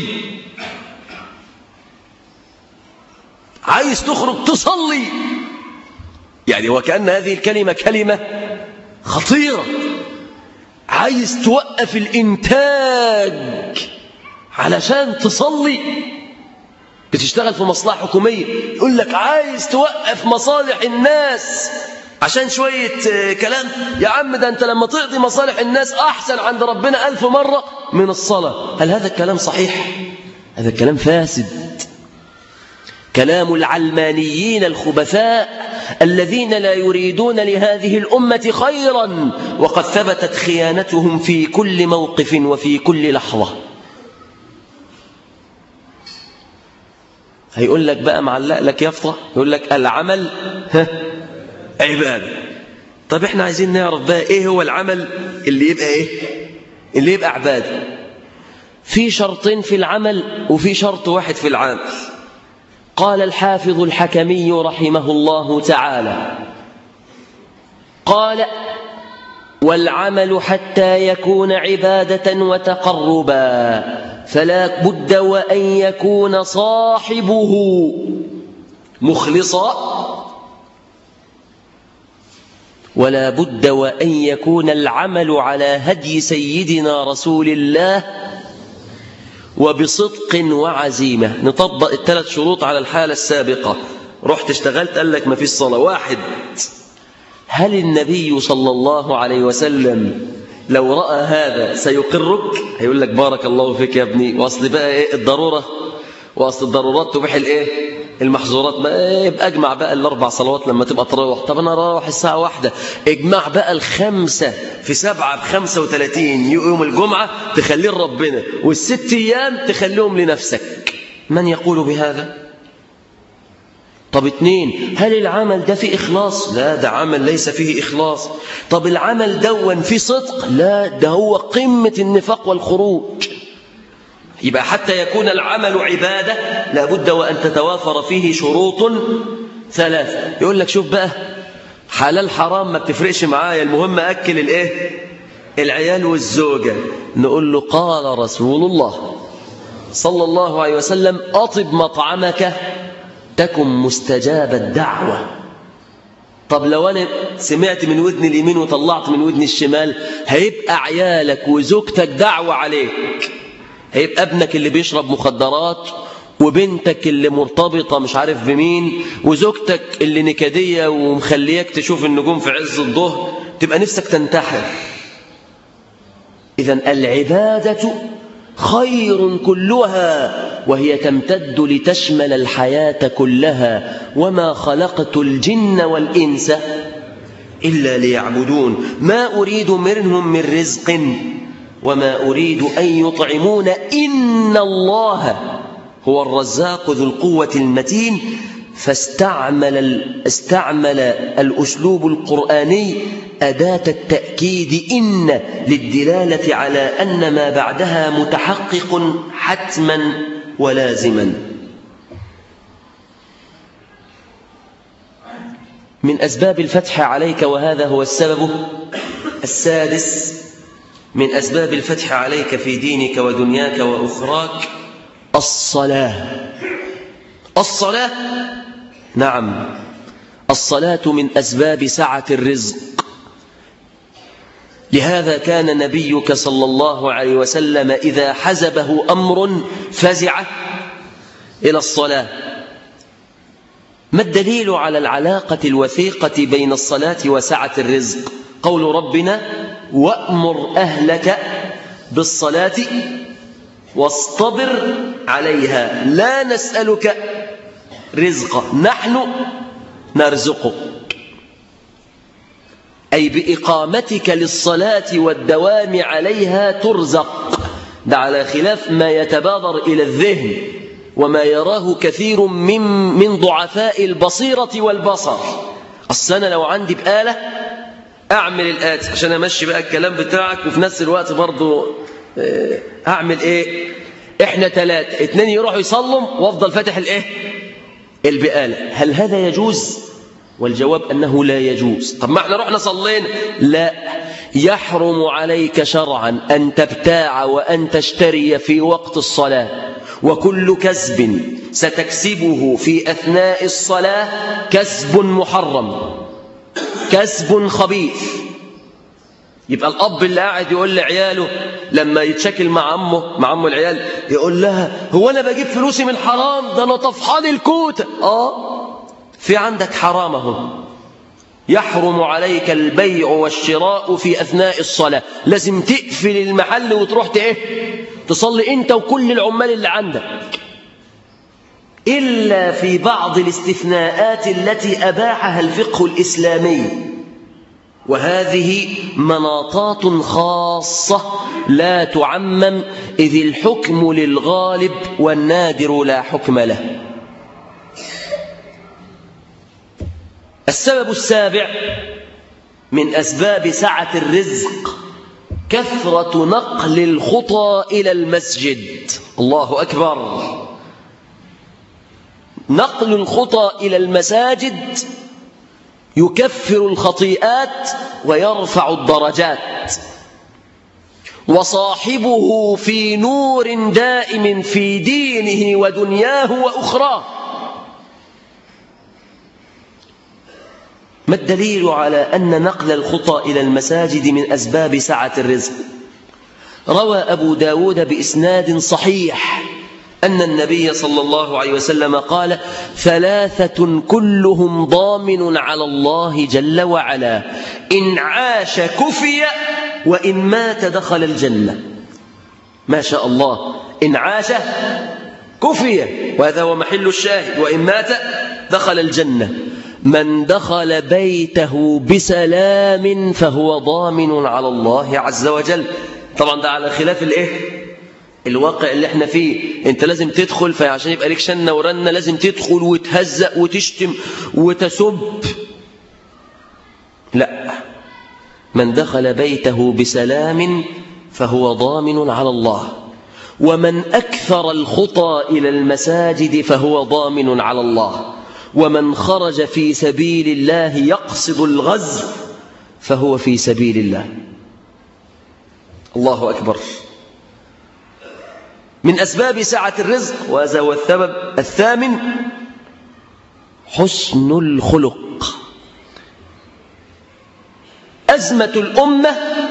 عايز تخرج تصلي، يعني وكأن هذه الكلمة كلمة خطيرة. عايز توقف الإنتاج علشان تصلي، بتشتغل في مصلحة حكومية، يقول لك عايز توقف مصالح الناس عشان شوية كلام. يا عم ده أنت لما تقضي مصالح الناس أحسن عند ربنا 1000 مرة من الصلاة. هل هذا الكلام صحيح؟ هذا الكلام فاسد، كلام العلمانيين الخبثاء الذين لا يريدون لهذه الأمة خيرا، وقد ثبتت خيانتهم في كل موقف وفي كل لحظة. هيقول لك بقى معلق لك يافطة، يقول لك العمل عبادة. طب احنا عايزين نعرف بقى ايه هو العمل اللي يبقى ايه؟ اللي يبقى عبادة. في شرطين في العمل وفي شرط واحد في العمل. قال الحافظ الحكمي رحمه الله تعالى، قال والعمل حتى يكون عبادة وتقربا فلا بد وأن يكون صاحبه مخلصا، ولا بد وأن يكون العمل على هدي سيدنا رسول الله وبصدق وعزيمة. نطبق الثلاث شروط على الحالة السابقة. رحت اشتغلت قال لك ما فيش صلاة. واحد، هل النبي صلى الله عليه وسلم لو رأى هذا سيقرك؟ هيقول لك بارك الله فيك يا ابني، وأصل بقى إيه الضرورة، وأصل الضرورات تبيح الإيه المحظورات. بقى يبقى اجمع بقى الأربع صلوات لما تبقى تروح. طب أنا راوح الساعة 1، اجمع بقى الخمسة في 7 ب35 يوم الجمعة تخليه لربنا، وال6 أيام تخليهم لنفسك. من يقول بهذا؟ طب 2، هل العمل ده فيه إخلاص؟ لا، ده عمل ليس فيه إخلاص. طب العمل دون فيه صدق؟ لا، ده هو قمة النفاق والخروج. يبقى حتى يكون العمل عبادة لابد وأن تتوافر فيه شروط 3. يقول لك شوف بقى، حلال حرام ما بتفرقش معايا، المهم أكل الإيه؟ العيال والزوجة. نقول له قال رسول الله صلى الله عليه وسلم أطب مطعمك تكن مستجاب الدعوة. طب لو أنا سمعت من ودن اليمين وطلعت من ودن الشمال، هيبقى عيالك وزوجتك دعوة عليك. هيبقى ابنك اللي بيشرب مخدرات، وبنتك اللي مرتبطة مش عارف بمين، وزوجتك اللي نكدية ومخليك تشوف النجوم في عز الظهر، تبقى نفسك تنتحر. إذن العبادة خير كلها، وهي تمتد لتشمل الحياة كلها. وما خلقت الجن والإنس إلا ليعبدون ما أريد منهم من رزق وما أريد أن يطعمون إن الله هو الرزاق ذو القوة المتين. استعمل الأسلوب القرآني أداة التأكيد إن للدلالة على أن ما بعدها متحقق حتما ولازما. من أسباب الفتح عليك، وهذا هو السبب السادس من أسباب الفتح عليك في دينك ودنياك وأخراك، الصلاة. الصلاة، نعم، الصلاة من أسباب سعة الرزق. لهذا كان نبيك صلى الله عليه وسلم إذا حزبه أمر فزع إلى الصلاة. ما الدليل على العلاقة الوثيقة بين الصلاة وسعة الرزق؟ قول ربنا وأمر أهلك بالصلاة واصطبر عليها لا نسألك رزقا نحن نرزقك، أي بإقامتك للصلاة والدوام عليها ترزق. ده على خلاف ما يتبادر إلى الذهن وما يراه كثير من ضعفاء البصيرة والبصر. أصل أنا لو عندي بآلة أعمل الآتي عشان أمشي بقى الكلام بتاعك، وفي نفس الوقت برضو أعمل إيه؟ إحنا 3، 2 يروحوا يصلوا وأفضل فاتح الإيه؟ البآلة. هل هذا يجوز؟ والجواب أنه لا يجوز. طب ما احنا رحنا صلينا. لا، يحرم عليك شرعا أن تبتاع وأن تشتري في وقت الصلاة، وكل كسب ستكسبه في أثناء الصلاة كسب محرم، كسب خبيث. يبقى الأب اللي قاعد يقول لعياله لما يتشكل مع أمه العيال، يقول لها هو أنا بجيب فلوسي من حرام؟ ده أنا طفحان الكوتة. في عندك حرامه. يحرم عليك البيع والشراء في أثناء الصلاة. لازم تقفل المحل وتروح تصلي أنت وكل العمال اللي عندك، إلا في بعض الاستثناءات التي أباحها الفقه الإسلامي، وهذه مناطات خاصة لا تعمم، إذ الحكم للغالب والنادر لا حكم له. السبب السابع من أسباب سعة الرزق كثرة نقل الخطى إلى المسجد. الله أكبر. نقل الخطى إلى المساجد يكفر الخطيئات ويرفع الدرجات، وصاحبه في نور دائم في دينه ودنياه وأخراه. ما الدليل على أن نقل الخطى إلى المساجد من أسباب سعة الرزق؟ روى أبو داود بإسناد صحيح أن النبي صلى الله عليه وسلم قال: 3 كلهم ضامن على الله جل وعلا، إن عاش كفي وإن مات دخل الجنة. ما شاء الله، إن عاش كفي، وهذا هو محل الشاهد، وإن مات دخل الجنة. من دخل بيته بسلام فهو ضامن على الله عز وجل. طبعا ده على خلاف الواقع اللي احنا فيه. انت لازم تدخل، فعشان يبقى لك شنة ورنة لازم تدخل وتهزأ وتشتم وتسب. لا، من دخل بيته بسلام فهو ضامن على الله، ومن أكثر الخطى إلى المساجد فهو ضامن على الله، ومن خرج في سبيل الله يقصد الغزو فهو في سبيل الله. الله أكبر. من أسباب سعة الرزق، وهذا هو السبب الثامن، حسن الخلق. أزمة الأمة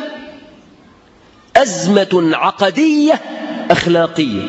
أزمة عقدية أخلاقية.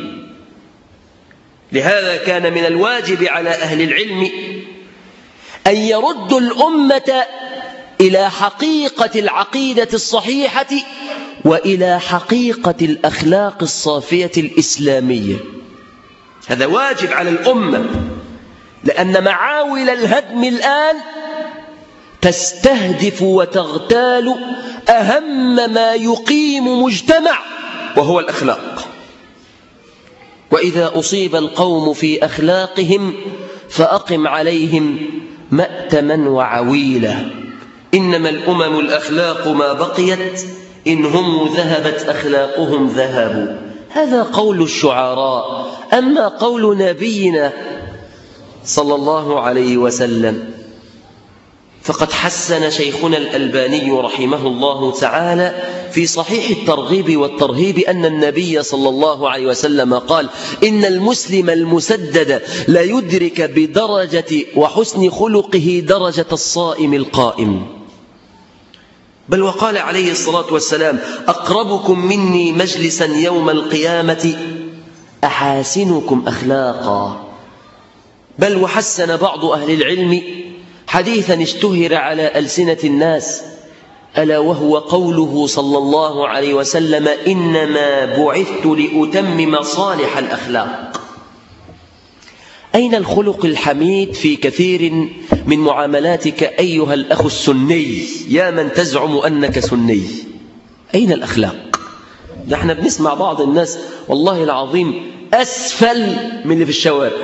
لهذا كان من الواجب على أهل العلم أن يردوا الأمة إلى حقيقة العقيدة الصحيحة وإلى حقيقة الأخلاق الصافية الإسلامية. هذا واجب على الأمة، لأن معاول الهدم الآن تستهدف وتغتال أهم ما يقيم مجتمع، وهو الأخلاق. وإذا أصيب القوم في أخلاقهم فأقم عليهم مأتما وعويلا. إنما الأمم الأخلاق ما بقيت، إن هم ذهبت أخلاقهم ذهبوا. هذا قول الشعراء. أما قول نبينا صلى الله عليه وسلم فقد حسن شيخنا الألباني رحمه الله تعالى في صحيح الترغيب والترهيب أن النبي صلى الله عليه وسلم قال: إن المسلم المسدد لا يدرك بدرجة وحسن خلقه درجة الصائم القائم. بل وقال عليه الصلاة والسلام: أقربكم مني مجلسا يوم القيامة أحاسنكم أخلاقا. بل وحسن بعض أهل العلم حديثا اشتهر على ألسنة الناس، ألا وهو قوله صلى الله عليه وسلم: إنما بعثت لأتمم صالح الأخلاق. أين الخلق الحميد في كثير من معاملاتك أيها الأخ السني، يا من تزعم أنك سني؟ أين الأخلاق؟ ده احنا بنسمع بعض الناس والله العظيم أسفل من اللي في الشوارع،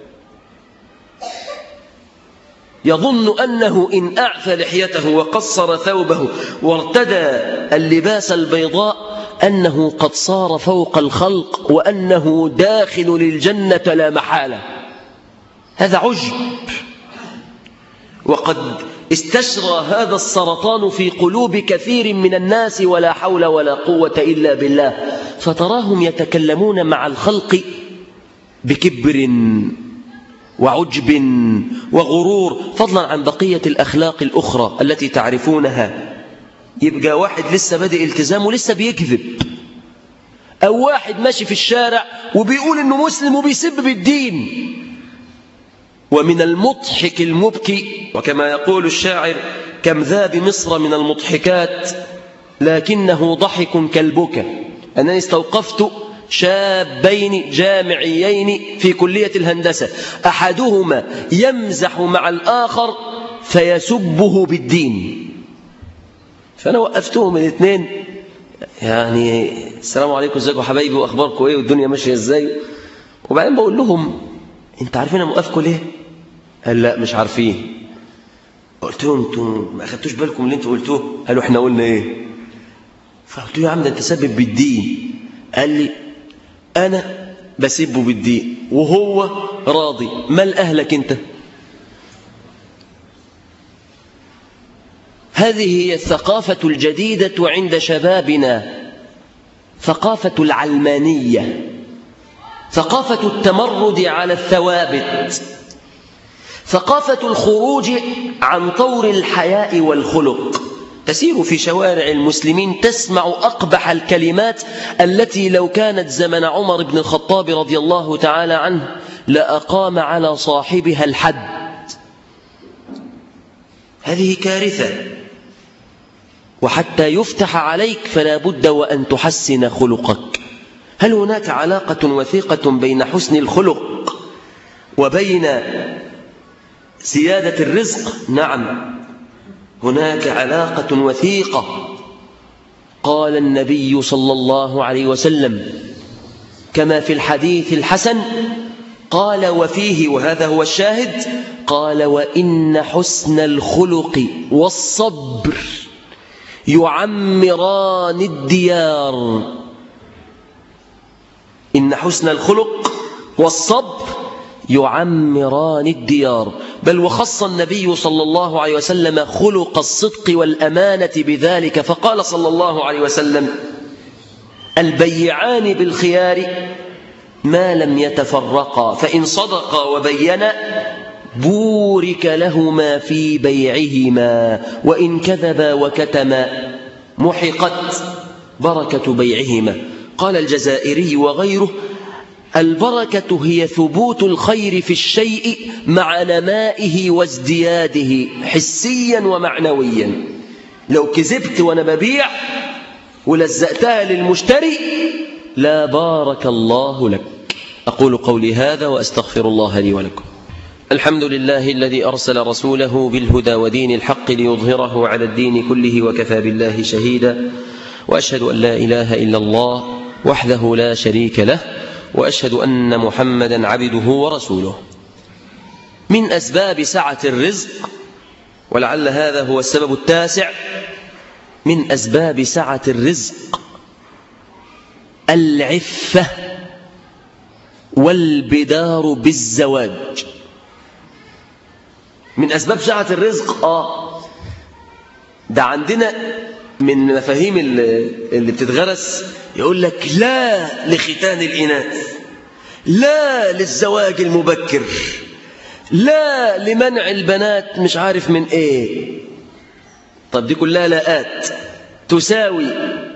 يظن أنه إن أعفى لحيته وقصر ثوبه وارتدى اللباس البيضاء أنه قد صار فوق الخلق وأنه داخل للجنة لا محالة. هذا عجب، وقد استشرى هذا السرطان في قلوب كثير من الناس، ولا حول ولا قوة إلا بالله. فتراهم يتكلمون مع الخلق بكبر وعجب وغرور، فضلا عن بقية الأخلاق الأخرى التي تعرفونها. يبقى واحد لسه بادئ التزام ولسه بيكذب، أو واحد ماشي في الشارع وبيقول إنه مسلم وبيسب بالدين. ومن المضحك المبكي، وكما يقول الشاعر: كم ذا بمصر من المضحكات لكنه ضحك كالبكا. أنني استوقفت شابين جامعيين في كلية الهندسة، أحدهما يمزح مع الآخر فيسبه بالدين. فأنا وقفتهم الاثنين، يعني السلام عليكم، ازيكم حبايبي، وأخباركم ايه، والدنيا ماشية ازاي؟ وبعدين بقول لهم: انت عارفين انا موقفكم ليه؟ قال: لا مش عارفين. قلت لهم: انتوا ما اخدتوش بالكم اللي انتوا قلتوه؟ قالوا: احنا قلنا ايه؟ فقلت له: يا عم ده انت سبب بالدين. قال لي: انا بسبه بالدين وهو راضي، مال اهلك انت؟ هذه هي الثقافة الجديدة عند شبابنا، ثقافة العلمانية، ثقافة التمرد على الثوابت، ثقافة الخروج عن طور الحياء والخلق. تسير في شوارع المسلمين تسمع أقبح الكلمات التي لو كانت زمن عمر بن الخطاب رضي الله تعالى عنه لأقام على صاحبها الحد. هذه كارثة. وحتى يفتح عليك فلا بد وأن تحسن خلقك. هل هناك علاقة وثيقة بين حسن الخلق وبين زيادة الرزق؟ نعم، هناك علاقة وثيقة. قال النبي صلى الله عليه وسلم كما في الحديث الحسن، قال وفيه، وهذا هو الشاهد، قال وإن حسن الخلق والصبر يعمران الديار. إن حسن الخلق والصبر يعمران الديار. بل وخص النبي صلى الله عليه وسلم خلق الصدق والأمانة بذلك، فقال صلى الله عليه وسلم البيعان بالخيار ما لم يتفرقا، فإن صدقا وبينا بورك لهما في بيعهما، وإن كذبا وكتما محقت بركة بيعهما. قال الجزائري وغيره البركة هي ثبوت الخير في الشيء مع نمائه وازدياده حسيا ومعنويا. لو كذبت وأنا ببيع ولزقتها للمشتري لا بارك الله لك. أقول قولي هذا وأستغفر الله لي ولكم. الحمد لله الذي أرسل رسوله بالهدى ودين الحق ليظهره على الدين كله وكفى بالله شهيدا، وأشهد أن لا إله إلا الله وحده لا شريك له، وأشهد أن محمدا عبده ورسوله. من أسباب سعة الرزق، ولعل هذا هو السبب التاسع، من أسباب سعة الرزق العفة والبدار بالزواج. من أسباب سعة الرزق ده عندنا من مفاهيم اللي بتتغرس، يقول لك لا لختان الإناث، لا للزواج المبكر، لا لمنع البنات مش عارف من ايه. طب دي كلها لاءات تساوي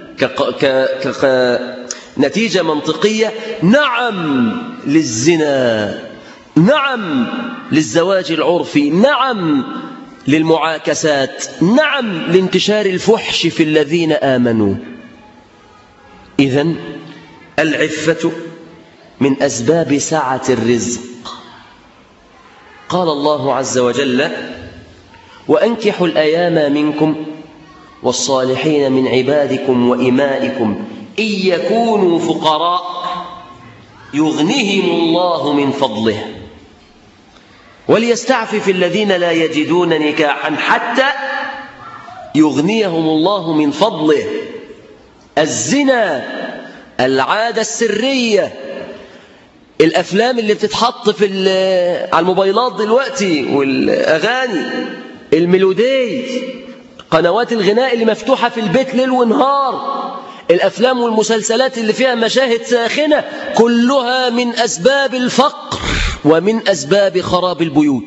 نتيجة منطقية نعم للزنا، نعم للزواج العرفي، نعم للمعاكسات، نعم لانتشار الفحش في الذين آمنوا. إذن العفة من أسباب سعة الرزق. قال الله عز وجل وأنكحوا الأيام منكم والصالحين من عبادكم وإمائكم إن يكونوا فقراء يغنيهم الله من فضله وليستعفف الذين لا يجدون نكاحا حتى يغنيهم الله من فضله. الزنا، العادة السرية، الأفلام اللي بتتحط على الموبايلات دلوقتي، والأغاني، الميلودي، قنوات الغناء اللي مفتوحة في البيت ليل ونهار، الأفلام والمسلسلات اللي فيها مشاهد ساخنة، كلها من أسباب الفقر ومن أسباب خراب البيوت.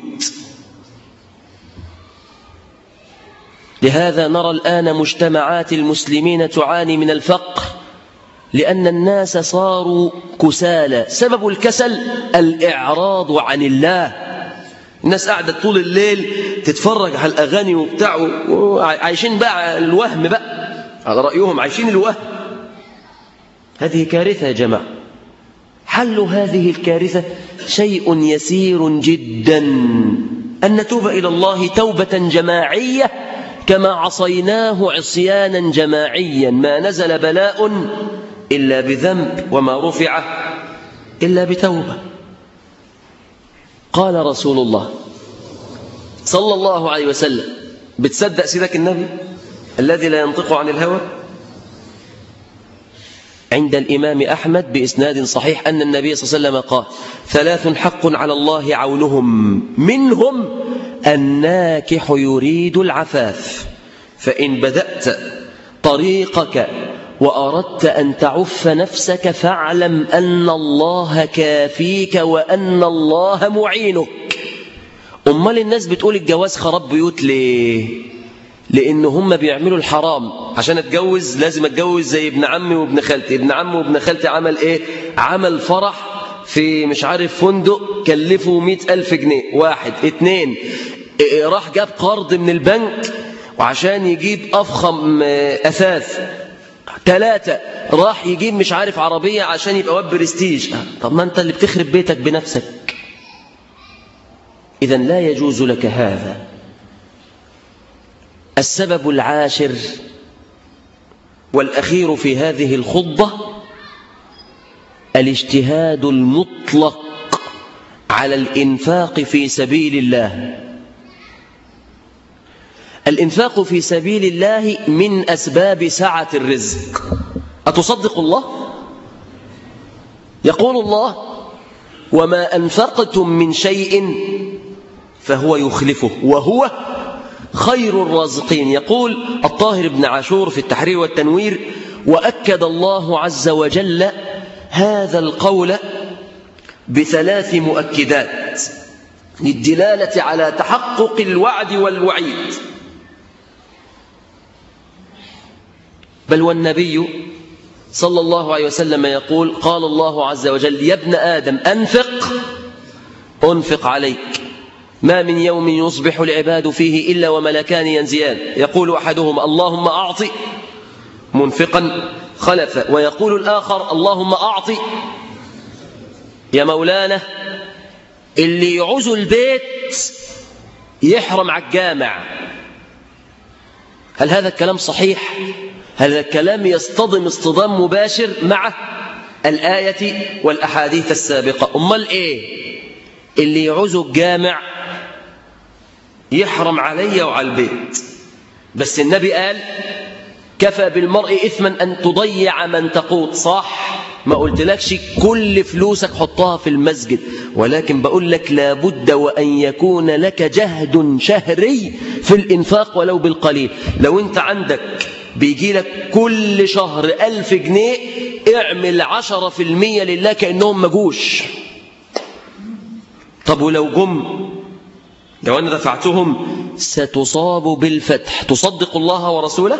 لهذا نرى الآن مجتمعات المسلمين تعاني من الفقر، لأن الناس صاروا كسالى. سبب الكسل الإعراض عن الله. الناس قاعدة طول الليل تتفرج على الأغاني وبتاع، وعايشين بقى الوهم بقى، على رأيهم عايشين الوهم. هذه كارثة يا جماعة. حل هذه الكارثة شيء يسير جدا، أن نتوب إلى الله توبة جماعية كما عصيناه عصيانا جماعيا. ما نزل بلاء إلا بذنب وما رفع إلا بتوبة. قال رسول الله صلى الله عليه وسلم، بتصدق سيدك النبي الذي لا ينطق عن الهوى؟ عند الإمام أحمد بإسناد صحيح أن النبي صلى الله عليه وسلم قال 3 حق على الله عونهم، منهم الناكح يريد العفاف. فإن بدأت طريقك وأردت أن تعف نفسك فاعلم أن الله كافيك وأن الله معينك. أمال الناس بتقول الجواز خراب بيوت ليه؟ لأن هم بيعملوا الحرام. عشان أتجوز لازم أتجوز زي ابن عمي وابن خالتي. ابن عمي وابن خالتي عمل إيه؟ عمل فرح في مش عارف فندق كلفه 100,000 جنيه. 1 2 راح جاب قرض من البنك وعشان يجيب أفخم أثاث. 3 راح يجيب مش عارف عربية عشان يبقى واد برستيج. طب ما أنت اللي بتخرب بيتك بنفسك. إذن لا يجوز لك هذا. السبب العاشر والأخير في هذه الخطبة الاجتهاد المطلق على الإنفاق في سبيل الله. الإنفاق في سبيل الله من أسباب سعة الرزق. أتصدق الله؟ يقول الله: وما أنفقتم من شيء فهو يخلفه وهو خير الرازقين. يقول الطاهر بن عاشور في التحرير والتنوير: وأكد الله عز وجل هذا القول ب3 مؤكدات للدلالة على تحقق الوعد والوعيد. بل والنبي صلى الله عليه وسلم يقول: قال الله عز وجل: يا ابن آدم أنفق عليك، ما من يوم يصبح العباد فيه إلا وملكان ينزلان، يقول أحدهما: اللهم أعط منفقا خلفا، ويقول الآخر: اللهم أعط يا مولانا اللي يعوز البيت يحرم على الجامع. هل هذا الكلام صحيح؟ هذا الكلام يصطدم اصطدام مباشر مع الآية والأحاديث السابقة. أمال إيه؟ اللي يعوز الجامع يحرم علي وعلى البيت. بس النبي قال: كفى بالمرء إثما أن تضيع من تقوت. صح، ما قلت لكش كل فلوسك حطها في المسجد، ولكن بقول لك لابد وأن يكون لك جهد شهري في الإنفاق ولو بالقليل. لو أنت عندك بيجي لك كل شهر 1000 جنيه، اعمل 10% لله كأنهم مجوش. طب ولو لو أنا دفعتهم ستصاب بالفتح. تصدق الله ورسوله؟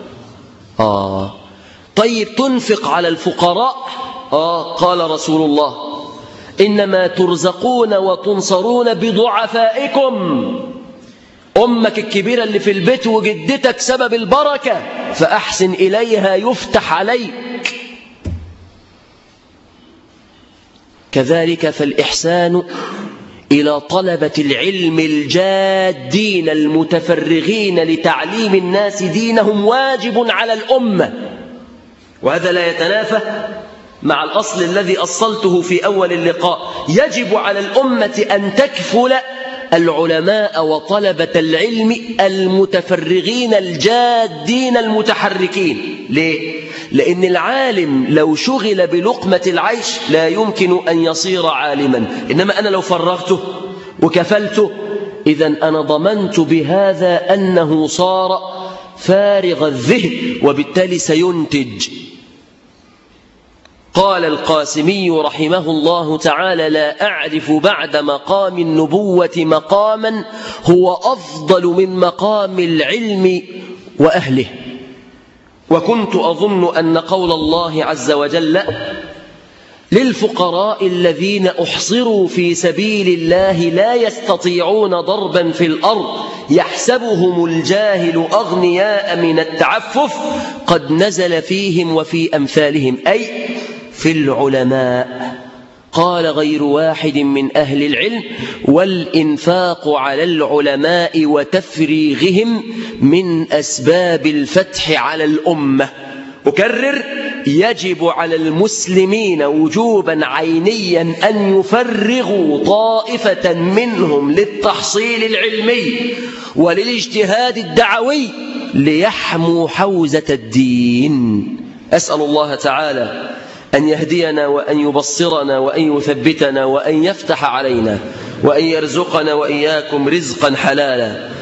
طيب تنفق على الفقراء؟ قال رسول الله: إنما ترزقون وتنصرون بضعفائكم. أمك الكبيرة اللي في البيت وجدتك سبب البركة، فأحسن إليها يفتح عليك. كذلك فالإحسان إلى طلبة العلم الجادين المتفرغين لتعليم الناس دينهم واجب على الأمة، وهذا لا يتنافى مع الأصل الذي أصلته في أول اللقاء. يجب على الأمة أن تكفل العلماء وطلبة العلم المتفرغين الجادين المتحركين. ليه؟ لأن العالم لو شغل بلقمة العيش لا يمكن أن يصير عالما، إنما أنا لو فرغته وكفلته إذن أنا ضمنت بهذا أنه صار فارغ الذهن وبالتالي سينتج. قال القاسمي رحمه الله تعالى: لا أعرف بعد مقام النبوة مقاما هو أفضل من مقام العلم وأهله. وكنت أظن أن قول الله عز وجل: للفقراء الذين أحصروا في سبيل الله لا يستطيعون ضربا في الأرض يحسبهم الجاهل أغنياء من التعفف، قد نزل فيهم وفي أمثالهم، أي في العلماء. قال غير واحد من أهل العلم: والإنفاق على العلماء وتفريغهم من أسباب الفتح على الأمة. أكرر: يجب على المسلمين وجوبا عينيا أن يفرغوا طائفة منهم للتحصيل العلمي وللاجتهاد الدعوي ليحموا حوزة الدين. أسأل الله تعالى أن يهدينا وأن يبصرنا وأن يثبتنا وأن يفتح علينا وأن يرزقنا وإياكم رزقا حلالا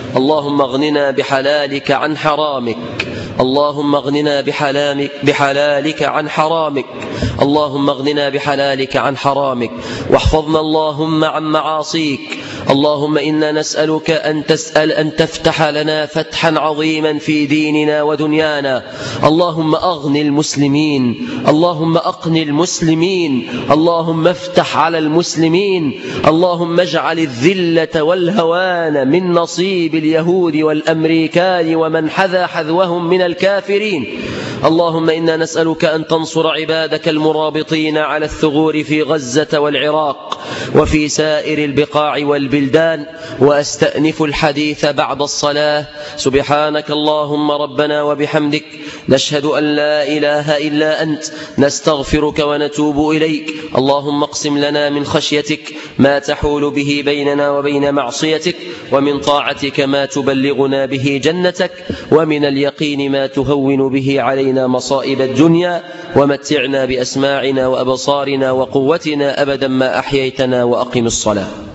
اللهم اغننا بحلالك عن حرامك، اللهم اغننا بحلالك عن حرامك، اللهم اغننا بحلالك عن حرامك، واحفظنا اللهم عن معاصيك. اللهم إنا نسألك أن تفتح لنا فتحا عظيما في ديننا ودنيانا. اللهم أغن المسلمين، اللهم أقن المسلمين، اللهم افتح على المسلمين، اللهم اجعل الذلة والهوان من نصيب اليهود والأمريكان ومن حذا حذوهم من الكافرين. اللهم إنا نسألك أن تنصر عبادك المرابطين على الثغور في غزة والعراق وفي سائر البقاع والبلدان. وأستأنف الحديث بعد الصلاة. سبحانك اللهم ربنا وبحمدك، نشهد أن لا إله إلا أنت، نستغفرك ونتوب إليك. اللهم اقسم لنا من خشيتك ما تحول به بيننا وبين معصيتك، ومن طاعتك ما تبلغنا به جنتك، ومن اليقين ما تهون به علينا مصائب الدنيا، ومتعنا بأسماعنا وأبصارنا وقوتنا أبدا ما أحييتنا، وأقم الصلاة.